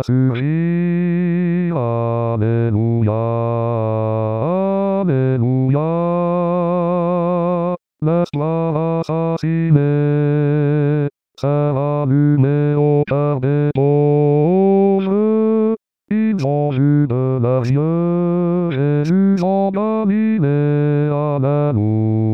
rassuré. Alléluia, Alléluia. Laisse-la assassiner, ça va allumer au cœur des pauvres. Ils ont vu de leurs yeux Jésus en Galilée, Alléluia.